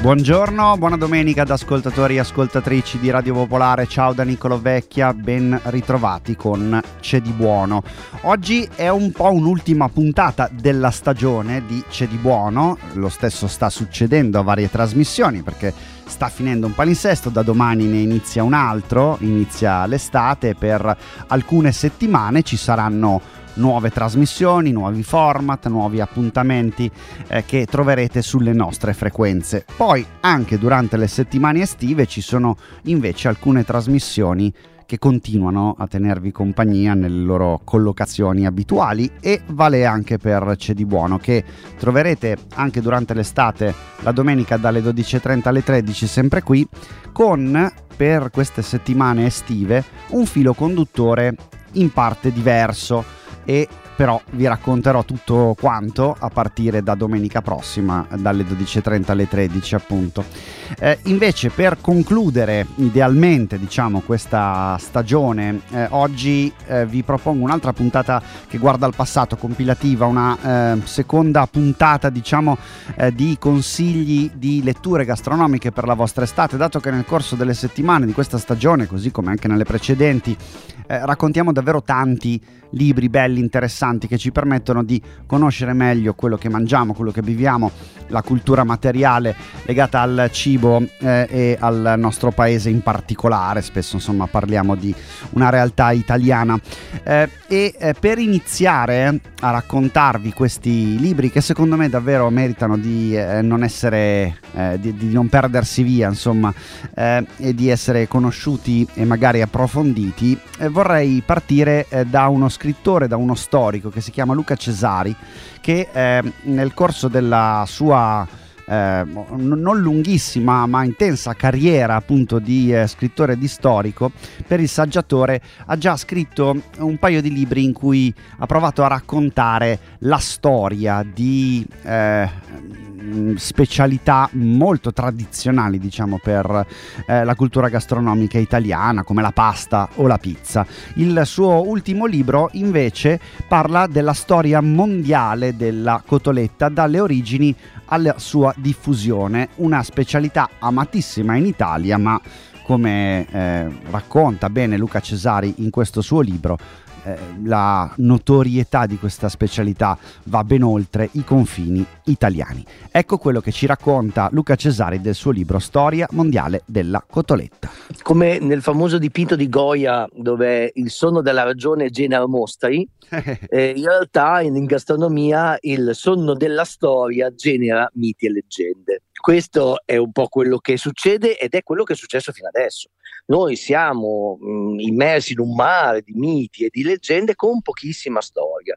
Buongiorno, buona domenica ad ascoltatori e ascoltatrici di Radio Popolare. Ciao da Niccolò Vecchia, ben ritrovati con C'è di buono. Oggi è un po' un'ultima puntata della stagione di C'è di buono. Lo stesso sta succedendo a varie trasmissioni perché sta finendo un palinsesto, da domani ne inizia un altro, inizia l'estate. Per alcune settimane ci saranno nuove trasmissioni, nuovi format, nuovi appuntamenti che troverete sulle nostre frequenze. Poi anche durante le settimane estive ci sono invece alcune trasmissioni che continuano a tenervi compagnia nelle loro collocazioni abituali, e vale anche per C'è di buono, che troverete anche durante l'estate la domenica dalle 12.30 alle 13, sempre qui, con, per queste settimane estive, un filo conduttore in parte diverso. E però vi racconterò tutto quanto a partire da domenica prossima dalle 12.30 alle 13 appunto. Invece, per concludere idealmente questa stagione, oggi vi propongo un'altra puntata che guarda al passato, compilativa, una seconda puntata di consigli di letture gastronomiche per la vostra estate, dato che nel corso delle settimane di questa stagione, così come anche nelle precedenti, raccontiamo davvero tanti libri belli, interessanti, che ci permettono di conoscere meglio quello che mangiamo, quello che viviamo, la cultura materiale legata al cibo e al nostro paese in particolare. Spesso parliamo di una realtà italiana, e per iniziare a raccontarvi questi libri, che secondo me davvero meritano di non essere di non perdersi via, e di essere conosciuti e magari approfonditi, vorrei partire da uno scrittore, da uno storico che si chiama Luca Cesari, che nel corso della sua non lunghissima ma intensa carriera appunto di scrittore e di storico, per Il Saggiatore ha già scritto un paio di libri in cui ha provato a raccontare la storia di specialità molto tradizionali per la cultura gastronomica italiana, come la pasta o la pizza. Il suo ultimo libro invece parla della storia mondiale della cotoletta, dalle origini alla sua diffusione, una specialità amatissima in Italia, ma come racconta bene Luca Cesari in questo suo libro, la notorietà di questa specialità va ben oltre i confini italiani. Ecco quello che ci racconta Luca Cesari del suo libro Storia mondiale della cotoletta. Come nel famoso dipinto di Goya, dove il sonno della ragione genera mostri, in realtà in gastronomia il sonno della storia genera miti e leggende. Questo è un po' quello che succede, ed è quello che è successo fino adesso. Noi siamo immersi in un mare di miti e di leggende con pochissima storia,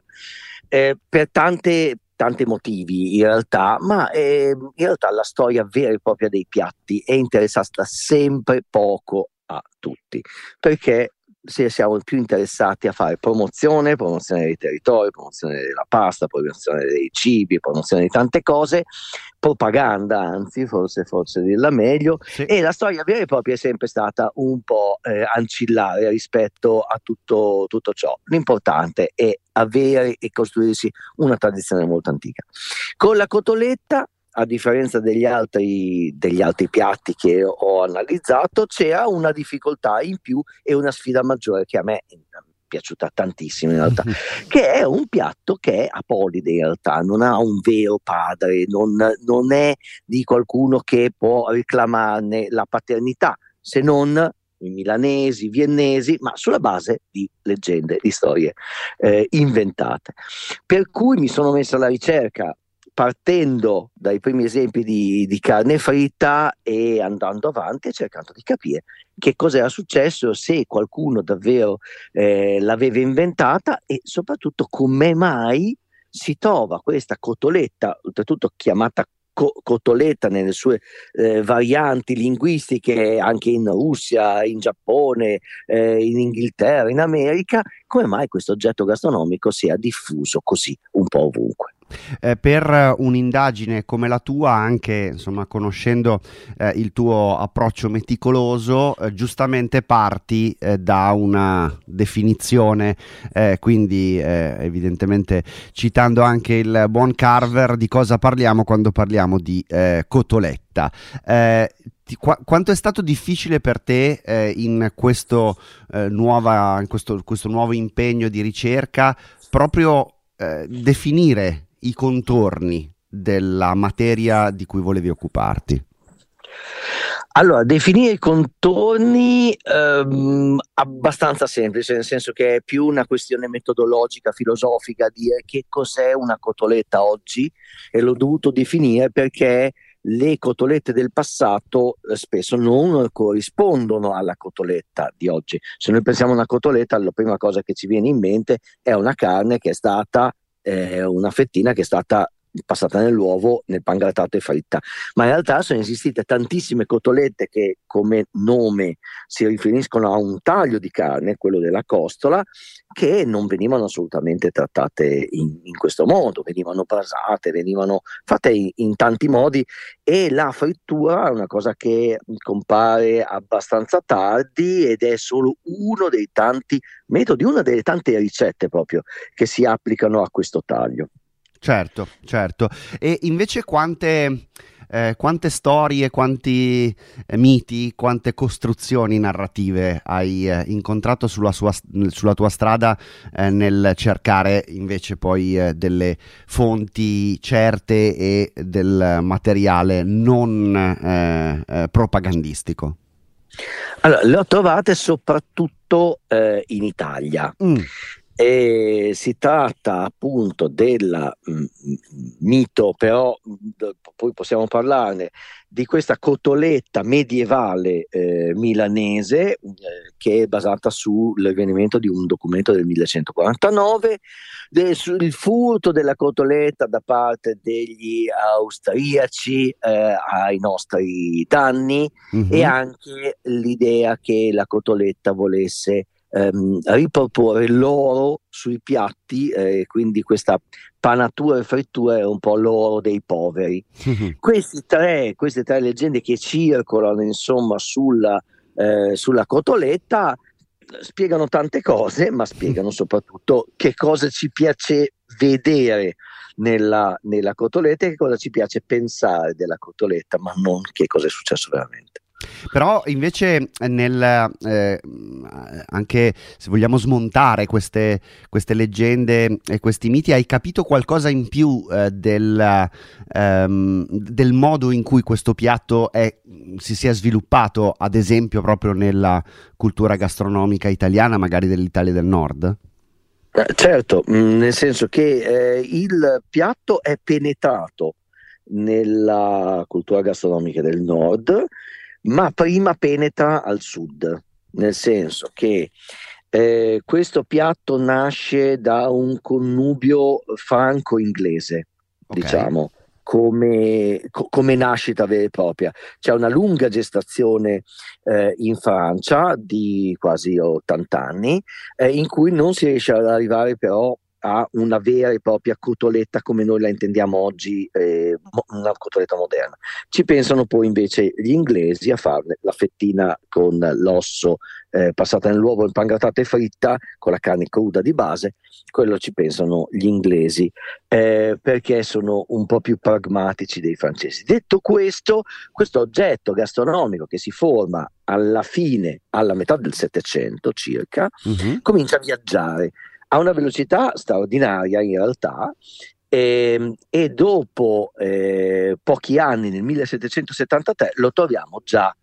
per tanti motivi in realtà, ma in realtà la storia vera e propria dei piatti è interessata sempre poco a tutti, perché se siamo più interessati a fare promozione dei territori, promozione della pasta, promozione dei cibi, promozione di tante cose, propaganda, anzi, forse dirla meglio, sì. E la storia vera e propria è sempre stata un po' ancillare rispetto a tutto ciò. L'importante è avere e costruirsi una tradizione molto antica. Con la cotoletta, a differenza degli altri piatti che ho analizzato, c'era una difficoltà in più e una sfida maggiore che a me è piaciuta tantissimo in realtà, che è un piatto che è apolide in realtà, non ha un vero padre, non è di qualcuno che può reclamarne la paternità, se non i milanesi, i viennesi, ma sulla base di leggende, di storie inventate. Per cui mi sono messo alla ricerca, partendo dai primi esempi di carne fritta e andando avanti e cercando di capire che cosa era successo, se qualcuno davvero l'aveva inventata, e soprattutto come mai si trova questa cotoletta, oltretutto chiamata cotoletta nelle sue varianti linguistiche anche in Russia, in Giappone, in Inghilterra, in America, come mai questo oggetto gastronomico sia diffuso così un po' ovunque. Per un'indagine come la tua, anche insomma conoscendo il tuo approccio meticoloso, giustamente parti da una definizione, quindi evidentemente citando anche il buon Carver, di cosa parliamo quando parliamo di cotoletta. Quanto è stato difficile per te in questo questo nuovo impegno di ricerca proprio definire i contorni della materia di cui volevi occuparti? Allora, definire i contorni abbastanza semplice, nel senso che è più una questione metodologica, filosofica, dire che cos'è una cotoletta oggi, e l'ho dovuto definire perché le cotolette del passato spesso non corrispondono alla cotoletta di oggi. Se noi pensiamo a una cotoletta, la prima cosa che ci viene in mente è una carne che è stata una fettina che è stata passata nell'uovo, nel pangrattato e fritta, ma in realtà sono esistite tantissime cotolette che come nome si riferiscono a un taglio di carne, quello della costola, che non venivano assolutamente trattate in questo modo, venivano brasate, venivano fatte in tanti modi, e la frittura è una cosa che compare abbastanza tardi ed è solo uno dei tanti metodi, una delle tante ricette proprio che si applicano a questo taglio. Certo, certo. E invece quante storie, quanti miti, quante costruzioni narrative hai incontrato sulla tua strada nel cercare invece poi delle fonti certe e del materiale non propagandistico? Allora, le ho trovate soprattutto in Italia. E si tratta appunto del mito, però poi possiamo parlarne, di questa cotoletta medievale milanese che è basata sull'avvenimento di un documento del 1149, sul furto della cotoletta da parte degli austriaci ai nostri danni, e anche l'idea che la cotoletta volesse riproporre l'oro sui piatti, quindi questa panatura e frittura è un po' l'oro dei poveri. Queste tre leggende che circolano insomma sulla cotoletta spiegano tante cose, ma spiegano soprattutto che cosa ci piace vedere nella cotoletta e che cosa ci piace pensare della cotoletta, ma non che cosa è successo veramente. Però invece anche se vogliamo smontare queste leggende e questi miti, hai capito qualcosa in più del modo in cui questo piatto si è sviluppato, ad esempio proprio nella cultura gastronomica italiana, magari dell'Italia del Nord? Certo, nel senso che il piatto è penetrato nella cultura gastronomica del Nord, ma prima penetra al sud, nel senso che questo piatto nasce da un connubio franco-inglese, diciamo, come nascita vera e propria. C'è una lunga gestazione in Francia di quasi 80 anni, in cui non si riesce ad arrivare però a una vera e propria cotoletta come noi la intendiamo oggi, una cotoletta moderna. Ci pensano poi invece gli inglesi a farne la fettina con l'osso passata nell'uovo, impangrattata e fritta, con la carne cruda di base. Quello ci pensano gli inglesi perché sono un po' più pragmatici dei francesi. Detto questo, questo oggetto gastronomico che si forma alla metà del Settecento circa, comincia a viaggiare a una velocità straordinaria in realtà, e dopo pochi anni, nel 1773, lo troviamo già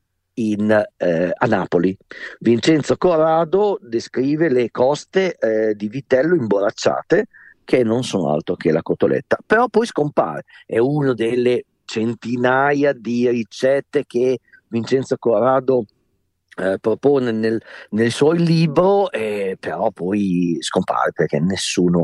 a Napoli. Vincenzo Corrado descrive le coste di vitello imborracciate, che non sono altro che la cotoletta, però poi scompare. È una delle centinaia di ricette che Vincenzo Corrado propone nel suo libro, però poi scompare perché nessuno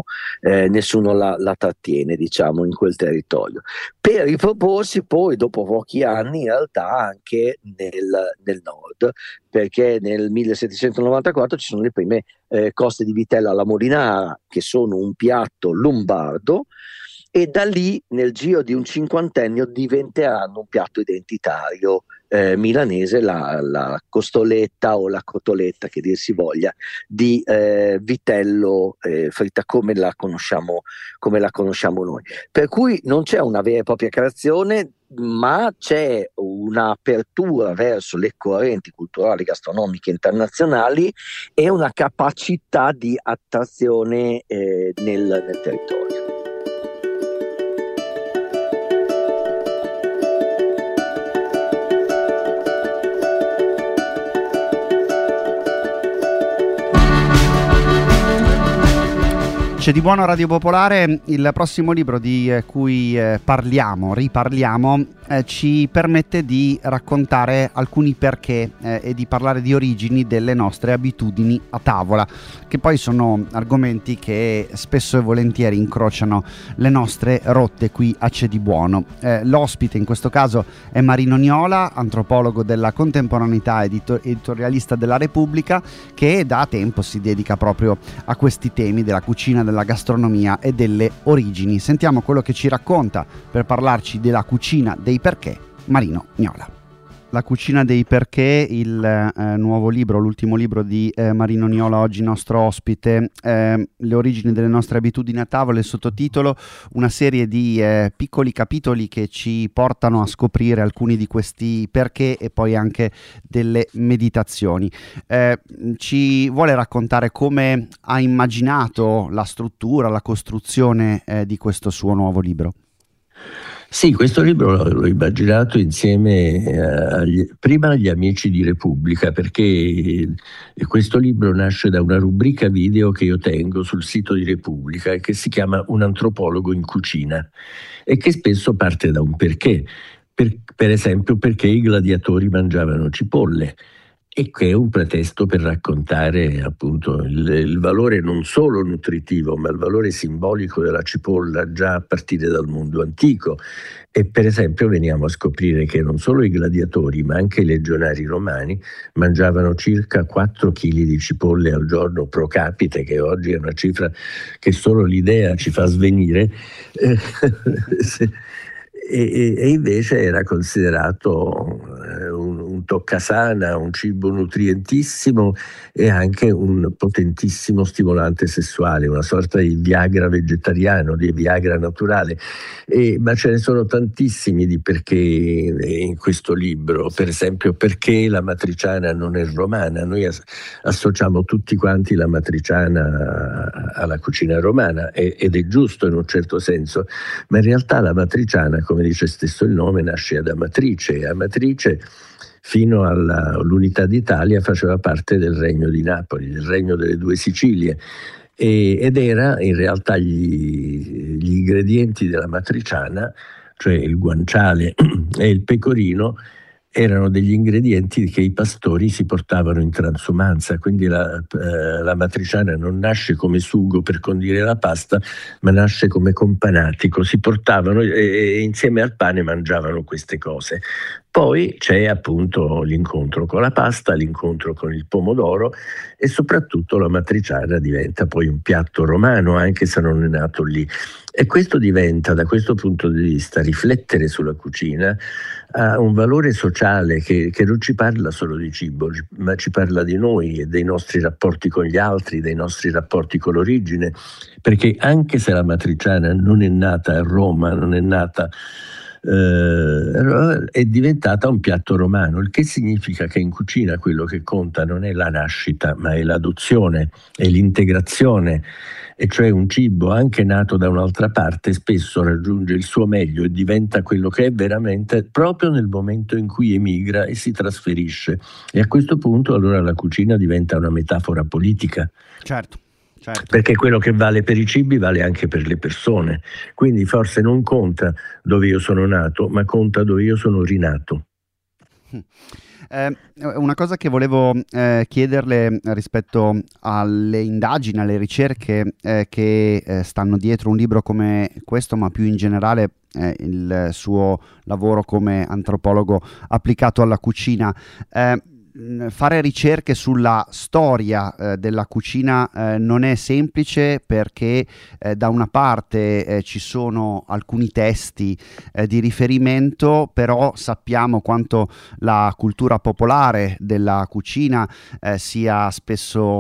la trattiene, diciamo, in quel territorio, per riproporsi poi dopo pochi anni in realtà anche nel nord, perché nel 1794 ci sono le prime coste di vitello alla Molinara, che sono un piatto lombardo, e da lì nel giro di un cinquantennio diventeranno un piatto identitario milanese, la costoletta o la cotoletta, che dir si voglia, di vitello fritta come la conosciamo noi. Per cui non c'è una vera e propria creazione, ma c'è un'apertura verso le correnti culturali gastronomiche internazionali e una capacità di attrazione nel territorio. C'è di buono Radio Popolare. Il prossimo libro di cui riparliamo, ci permette di raccontare alcuni perché e di parlare di origini delle nostre abitudini a tavola, che poi sono argomenti che spesso e volentieri incrociano le nostre rotte qui a C'è di buono. L'ospite in questo caso è Marino Niola, antropologo della contemporaneità, editorialista della Repubblica, che da tempo si dedica proprio a questi temi della cucina, della gastronomia e delle origini. Sentiamo quello che ci racconta per parlarci della cucina dei perché Marino Niola. La cucina dei perché, il nuovo libro, l'ultimo libro di Marino Niola, oggi nostro ospite, le origini delle nostre abitudini a tavola, il sottotitolo, una serie di piccoli capitoli che ci portano a scoprire alcuni di questi perché e poi anche delle meditazioni. Ci vuole raccontare come ha immaginato la struttura, la costruzione di questo suo nuovo libro? Sì, questo libro l'ho immaginato insieme prima agli amici di Repubblica, perché questo libro nasce da una rubrica video che io tengo sul sito di Repubblica che si chiama Un antropologo in cucina e che spesso parte da un perché. Per esempio, perché i gladiatori mangiavano cipolle. E che è un pretesto per raccontare appunto il valore non solo nutritivo, ma il valore simbolico della cipolla già a partire dal mondo antico. E per esempio veniamo a scoprire che non solo i gladiatori, ma anche i legionari romani mangiavano circa 4 kg di cipolle al giorno pro capite, che oggi è una cifra che solo l'idea ci fa svenire. E invece era considerato un toccasana, un cibo nutrientissimo e anche un potentissimo stimolante sessuale, una sorta di Viagra vegetariano, di Viagra naturale. Ma ce ne sono tantissimi di perché in questo libro. Per esempio, perché la matriciana non è romana. Noi associamo tutti quanti la matriciana alla cucina romana ed è giusto in un certo senso, ma in realtà la matriciana, come dice stesso il nome, nasce ad Amatrice. Amatrice fino all'unità d'Italia faceva parte del Regno di Napoli, del Regno delle Due Sicilie, ed era in realtà gli ingredienti della matriciana, cioè il guanciale e il pecorino, erano degli ingredienti che i pastori si portavano in transumanza, quindi la matriciana non nasce come sugo per condire la pasta, ma nasce come companatico, si portavano e insieme al pane mangiavano queste cose. Poi c'è appunto l'incontro con la pasta, l'incontro con il pomodoro e soprattutto la matriciana diventa poi un piatto romano, anche se non è nato lì. E questo diventa, da questo punto di vista, riflettere sulla cucina ha un valore sociale che non ci parla solo di cibo, ma ci parla di noi e dei nostri rapporti con gli altri, dei nostri rapporti con l'origine, perché anche se la matriciana non è nata a Roma, non è nata è diventata un piatto romano, il che significa che in cucina quello che conta non è la nascita, ma è l'adozione, è l'integrazione, e cioè un cibo anche nato da un'altra parte spesso raggiunge il suo meglio e diventa quello che è veramente proprio nel momento in cui emigra e si trasferisce. E a questo punto allora la cucina diventa una metafora politica. Certo. Perché quello che vale per i cibi vale anche per le persone. Quindi forse non conta dove io sono nato, ma conta dove io sono rinato. Una cosa che volevo chiederle rispetto alle indagini, alle ricerche che stanno dietro un libro come questo, ma più in generale il suo lavoro come antropologo applicato alla cucina, fare ricerche sulla storia della cucina non è semplice, perché da una parte ci sono alcuni testi di riferimento, però sappiamo quanto la cultura popolare della cucina sia spesso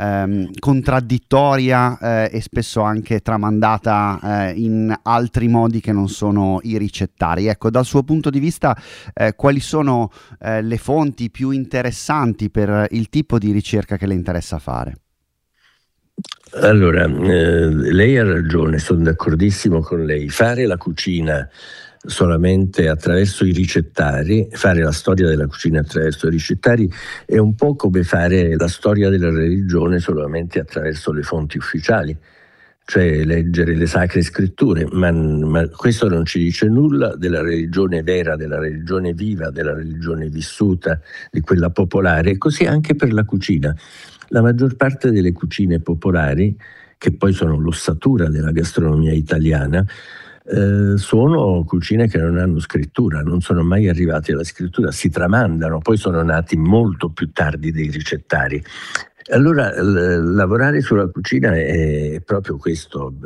contraddittoria e spesso anche tramandata in altri modi che non sono i ricettari. Ecco, dal suo punto di vista, quali sono le fonti più interessanti per il tipo di ricerca che le interessa fare? Allora, lei ha ragione, sono d'accordissimo con lei. Fare la cucina solamente attraverso i ricettari, fare la storia della cucina attraverso i ricettari, è un po' come fare la storia della religione solamente attraverso le fonti ufficiali, cioè leggere le sacre scritture, ma questo non ci dice nulla della religione vera, della religione viva, della religione vissuta, di quella popolare. E così anche per la cucina. La maggior parte delle cucine popolari, che poi sono l'ossatura della gastronomia italiana, sono cucine che non hanno scrittura, non sono mai arrivate alla scrittura, si tramandano, poi sono nati molto più tardi dei ricettari. Allora, lavorare sulla cucina è proprio questo.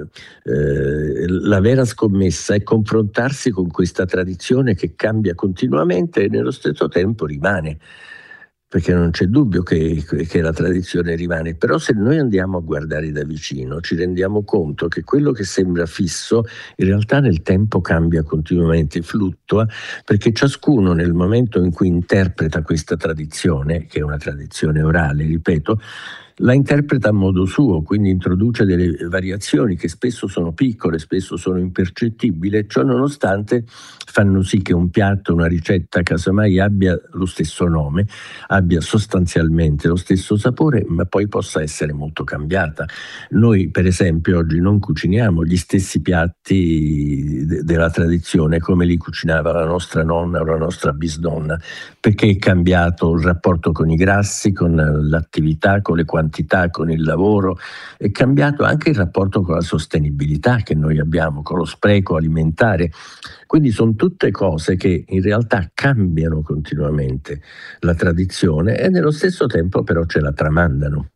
La vera scommessa è confrontarsi con questa tradizione che cambia continuamente e nello stesso tempo rimane, perché non c'è dubbio che la tradizione rimane. Però se noi andiamo a guardare da vicino ci rendiamo conto che quello che sembra fisso in realtà nel tempo cambia continuamente, fluttua, perché ciascuno nel momento in cui interpreta questa tradizione, che è una tradizione orale, ripeto, la interpreta a modo suo, quindi introduce delle variazioni che spesso sono piccole, spesso sono impercettibili, ciò nonostante fanno sì che un piatto, una ricetta, casomai abbia lo stesso nome, abbia sostanzialmente lo stesso sapore, ma poi possa essere molto cambiata. Noi, per esempio, oggi non cuciniamo gli stessi piatti della tradizione come li cucinava la nostra nonna o la nostra bisnonna, perché è cambiato il rapporto con i grassi, con l'attività, con le quantità, con il lavoro, è cambiato anche il rapporto con la sostenibilità che noi abbiamo, con lo spreco alimentare. Quindi sono tutte cose che in realtà cambiano continuamente la tradizione e nello stesso tempo però ce la tramandano.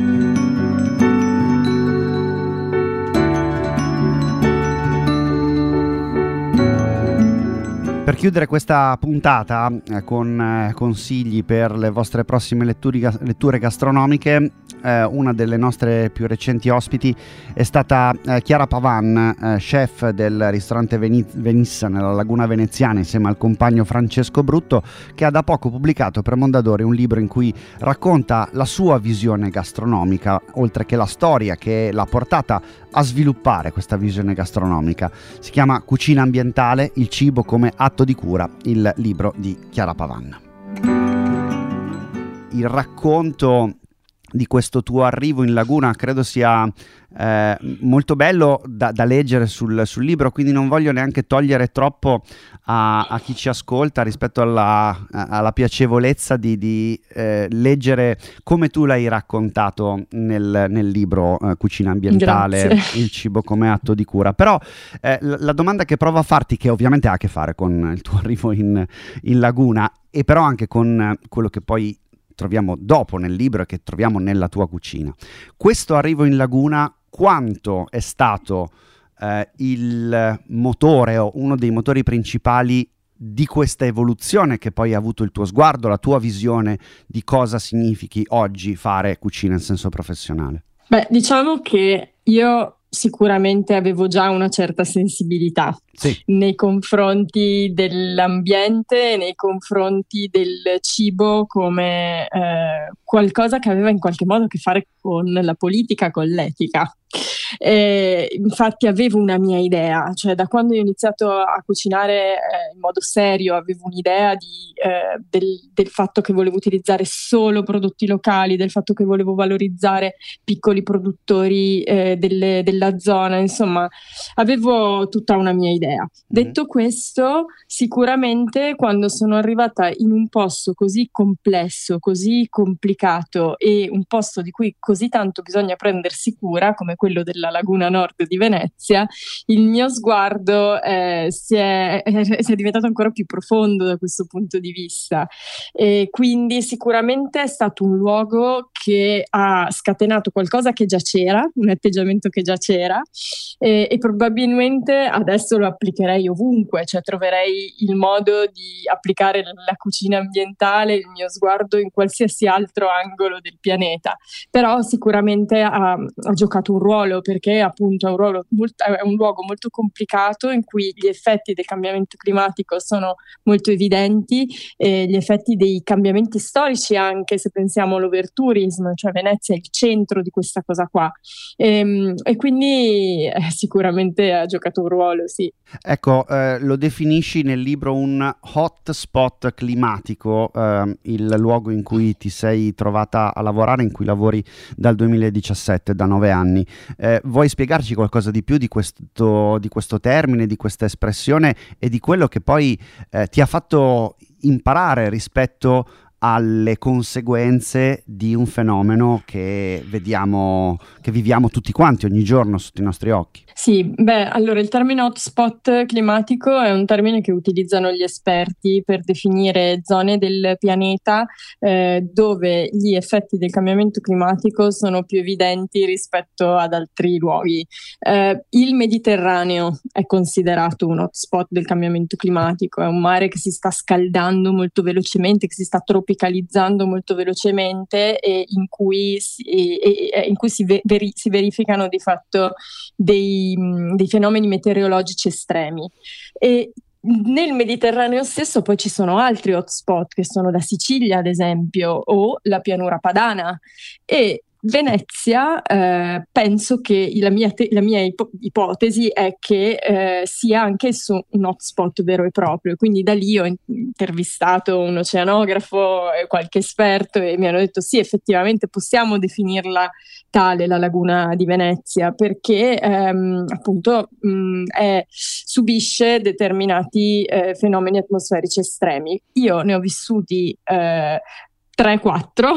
Per chiudere questa puntata con consigli per le vostre prossime letture gastronomiche, una delle nostre più recenti ospiti è stata Chiara Pavan, chef del ristorante Venissa nella Laguna Veneziana, insieme al compagno Francesco Brutto, che ha da poco pubblicato per Mondadori un libro in cui racconta la sua visione gastronomica, oltre che la storia che l'ha portata a sviluppare questa visione gastronomica. Si chiama Cucina ambientale, il cibo come atto di cura, il libro di Chiara Pavan. Il racconto di questo tuo arrivo in Laguna credo sia molto bello da leggere sul libro, quindi non voglio neanche togliere troppo a chi ci ascolta rispetto alla piacevolezza di leggere come tu l'hai raccontato nel libro Cucina ambientale, Grazie. il cibo come atto di cura. Però la domanda che provo a farti, che ovviamente ha a che fare con il tuo arrivo in Laguna e però anche con quello che poi troviamo dopo nel libro e che troviamo nella tua cucina. Questo arrivo in Laguna, quanto è stato il motore o uno dei motori principali di questa evoluzione che poi ha avuto il tuo sguardo, la tua visione di cosa significhi oggi fare cucina in senso professionale? Beh, diciamo che io sicuramente avevo già una certa sensibilità nei confronti dell'ambiente, nei confronti del cibo come qualcosa che aveva in qualche modo a che fare con la politica, con l'etica. Infatti avevo una mia idea, cioè da quando ho iniziato a cucinare in modo serio avevo un'idea del fatto che volevo utilizzare solo prodotti locali, del fatto che volevo valorizzare piccoli produttori della zona, insomma avevo tutta una mia idea. idea. Detto questo, sicuramente quando sono arrivata in un posto così complesso, così complicato e un posto di cui così tanto bisogna prendersi cura, come quello della Laguna Nord di Venezia, il mio sguardo si è diventato ancora più profondo da questo punto di vista. E quindi sicuramente è stato un luogo che ha scatenato qualcosa che già c'era, un atteggiamento che già c'era, e probabilmente adesso lo applicherei ovunque, cioè troverei il modo di applicare la cucina ambientale, il mio sguardo in qualsiasi altro angolo del pianeta. Però sicuramente ha giocato un ruolo, perché appunto è un luogo molto complicato in cui gli effetti del cambiamento climatico sono molto evidenti, gli effetti dei cambiamenti storici, anche se pensiamo all'overtourism, cioè Venezia è il centro di questa cosa qua, e quindi sicuramente ha giocato un ruolo, sì. Ecco, lo definisci nel libro un hotspot climatico, il luogo in cui ti sei trovata a lavorare, in cui lavori dal 2017, da 9 anni. Vuoi spiegarci qualcosa di più di questo termine, di questa espressione e di quello che poi ti ha fatto imparare rispetto alle conseguenze di un fenomeno che viviamo tutti quanti ogni giorno sotto i nostri occhi? Sì, allora il termine hotspot climatico è un termine che utilizzano gli esperti per definire zone del pianeta dove gli effetti del cambiamento climatico sono più evidenti rispetto ad altri luoghi. Il Mediterraneo è considerato un hotspot del cambiamento climatico, è un mare che si sta scaldando molto velocemente, che si sta tropicalizzando molto velocemente e in cui si verificano di fatto dei fenomeni meteorologici estremi. E nel Mediterraneo stesso poi ci sono altri hotspot, che sono la Sicilia ad esempio, o la pianura padana, e Venezia, penso che la mia ipotesi è che sia anch'esso un hotspot vero e proprio. Quindi da lì ho intervistato un oceanografo e qualche esperto e mi hanno detto sì, effettivamente possiamo definirla tale la laguna di Venezia, perché appunto subisce determinati fenomeni atmosferici estremi. Io ne ho vissuti 3-4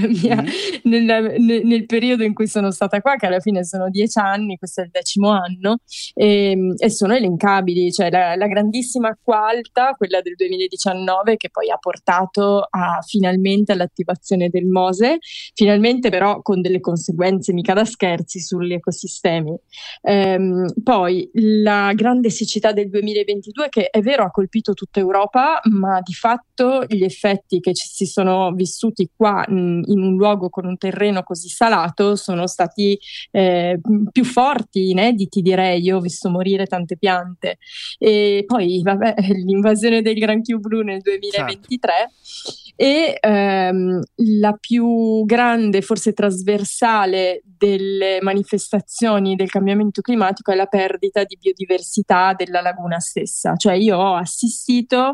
nel periodo in cui sono stata qua, che alla fine sono 10 anni, questo è il 10° anno, e sono elencabili, cioè la grandissima acqua alta, quella del 2019, che poi ha portato finalmente all'attivazione del Mose, finalmente, però con delle conseguenze mica da scherzi sugli ecosistemi. Poi la grande siccità del 2022, che è vero ha colpito tutta Europa, ma di fatto gli effetti che si sono vissuti qua in un luogo con un terreno così salato sono stati più forti, inediti direi. Io ho visto morire tante piante. E poi l'invasione del granchio blu nel 2023, certo. E la più grande, forse trasversale, delle manifestazioni del cambiamento climatico è la perdita di biodiversità della laguna stessa. Cioè io ho assistito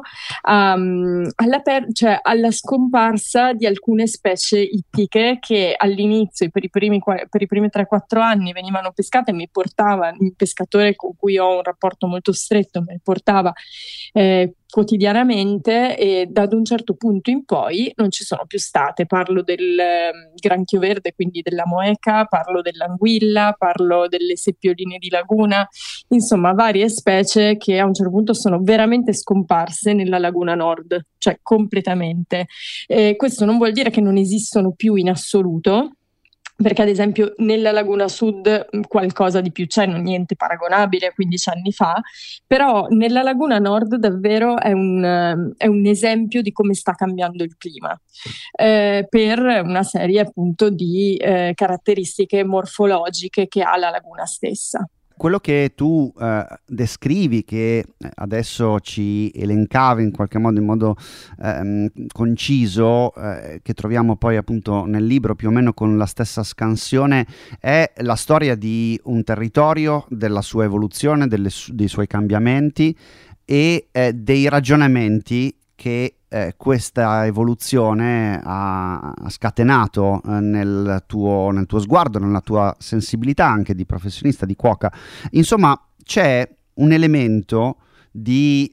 alla scomparsa di alcune specie ittiche che all'inizio, per i primi 3-4 anni, venivano pescate e mi portava, il pescatore con cui ho un rapporto molto stretto, mi portava quotidianamente, e da un certo punto in poi non ci sono più state. Parlo del granchio verde, quindi della moeca, parlo dell'anguilla, parlo delle seppioline di laguna, insomma varie specie che a un certo punto sono veramente scomparse nella laguna nord, cioè completamente. Questo non vuol dire che non esistono più in assoluto, perché ad esempio nella laguna sud qualcosa di più c'è, non niente paragonabile a 15 anni fa, però nella laguna nord davvero è un esempio di come sta cambiando il clima, per una serie appunto di caratteristiche morfologiche che ha la laguna stessa. Quello che tu descrivi, che adesso ci elencavi in qualche modo, in modo conciso, che troviamo poi appunto nel libro più o meno con la stessa scansione, è la storia di un territorio, della sua evoluzione, dei suoi cambiamenti e dei ragionamenti che questa evoluzione ha scatenato nel tuo sguardo, nella tua sensibilità anche di professionista, di cuoca. Insomma, c'è un elemento di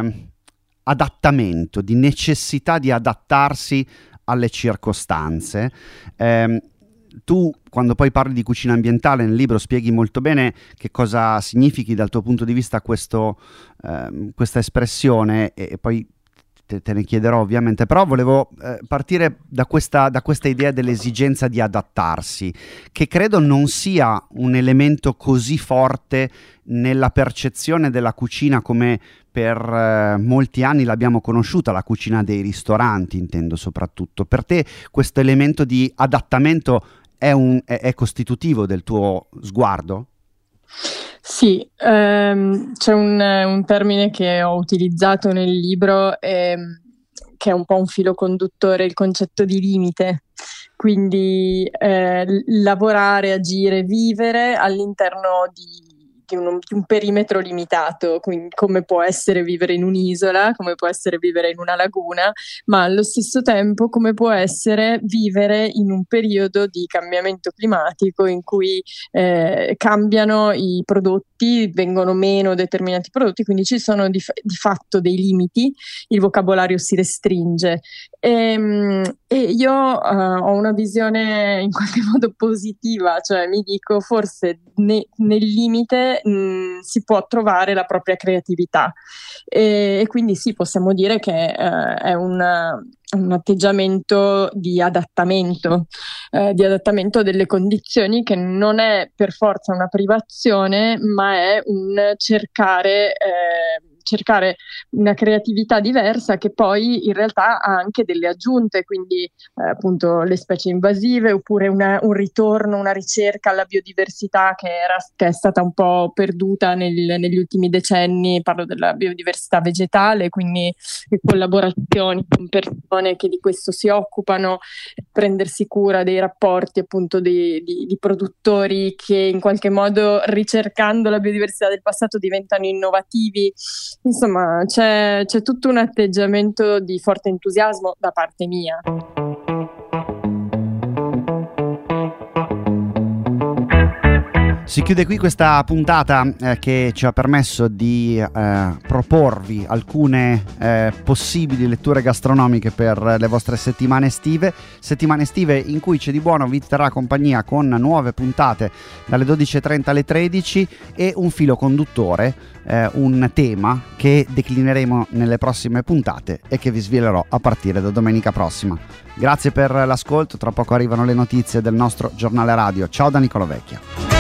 adattamento, di necessità di adattarsi alle circostanze. Tu, quando poi parli di cucina ambientale nel libro, spieghi molto bene che cosa significhi dal tuo punto di vista questa espressione, e poi te ne chiederò ovviamente, però volevo partire da questa idea dell'esigenza di adattarsi, che credo non sia un elemento così forte nella percezione della cucina come per molti anni l'abbiamo conosciuta, la cucina dei ristoranti intendo soprattutto. Per te questo elemento di adattamento è costitutivo del tuo sguardo? Sì, c'è un termine che ho utilizzato nel libro che è un po' un filo conduttore, il concetto di limite. Quindi lavorare, agire, vivere all'interno di un perimetro limitato, quindi come può essere vivere in un'isola, come può essere vivere in una laguna, ma allo stesso tempo come può essere vivere in un periodo di cambiamento climatico in cui cambiano i prodotti, vengono meno determinati prodotti, quindi ci sono di fatto dei limiti, il vocabolario si restringe. E io ho una visione in qualche modo positiva, cioè mi dico forse nel limite si può trovare la propria creatività, e quindi sì, possiamo dire che è un atteggiamento di adattamento delle condizioni, che non è per forza una privazione, ma è un cercare una creatività diversa, che poi in realtà ha anche delle aggiunte, quindi appunto le specie invasive, oppure un ritorno, una ricerca alla biodiversità che è stata un po' perduta negli ultimi decenni. Parlo della biodiversità vegetale, quindi le collaborazioni con persone che di questo si occupano, prendersi cura dei rapporti appunto di produttori che in qualche modo, ricercando la biodiversità del passato, diventano innovativi. Insomma, c'è tutto un atteggiamento di forte entusiasmo da parte mia. Si chiude qui questa puntata che ci ha permesso di proporvi alcune possibili letture gastronomiche per le vostre settimane estive in cui C'è di buono vi terrà compagnia con nuove puntate dalle 12.30 alle 13 e un filo conduttore, un tema che declineremo nelle prossime puntate e che vi svelerò a partire da domenica prossima. Grazie per l'ascolto, tra poco arrivano le notizie del nostro giornale radio. Ciao da Nicola Vecchia.